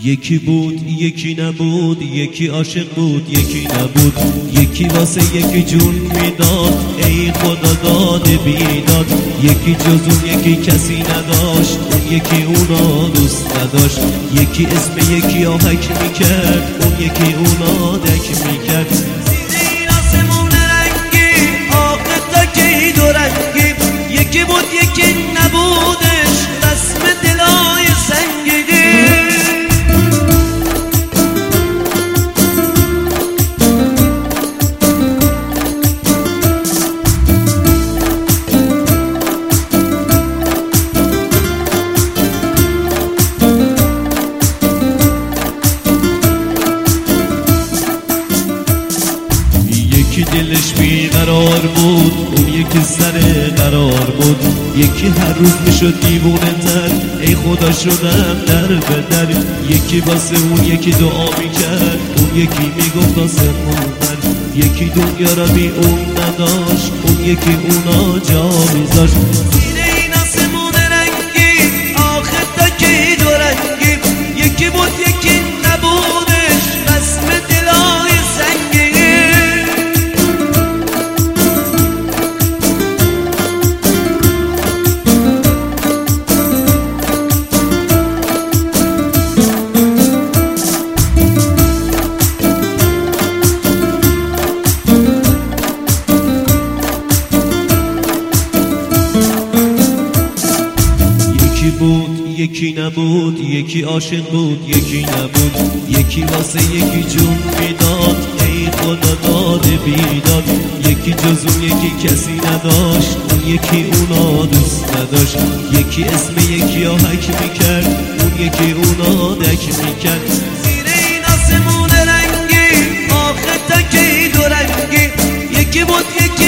یکی بود یکی نبود، یکی عاشق بود یکی نبود، یکی واسه یکی جون میداد، ای خدا داد بیداد. یکی جز اون یکی کسی نداشت، اون یکی اونا دوست نداشت. یکی اسم یکی آهک میکرد، اون یکی اونا دک میکرد. زیر این آسمون رنگی آخه تا کی دو رنگی، یکی بود یکی نبودش، رسم دلای سنگینی. یکی دلش بیقرار بود، اون یکی سر قرار بود. یکی هر روز میشد دیوونه تر، ای خدا شدم در به در. یکی واسه اون یکی دعا میکرد، اون یکی میگفت آسمون بر. یکی دنیا را بی اون نداشت، اون یکی اونا جا میذاشت. زیر این آسمون رنگی آخه تا کی دو رنگی، یکی بود یکی نبودش، رسم دلای سنگینی. یکی بود یکی نبود، یکی عاشق بود یکی نبود، یکی واسه یکی جون میداد، ای خدا داد بیداد. یکی جز اون یکی کسی نداشت، اون یکی اونا دوست نداشت. یکی اسم یکی آهک میکرد، اون یکی اونا دک میکرد. زیر این آسمون رنگی آخه تا کی دو رنگی، یکی بود یکی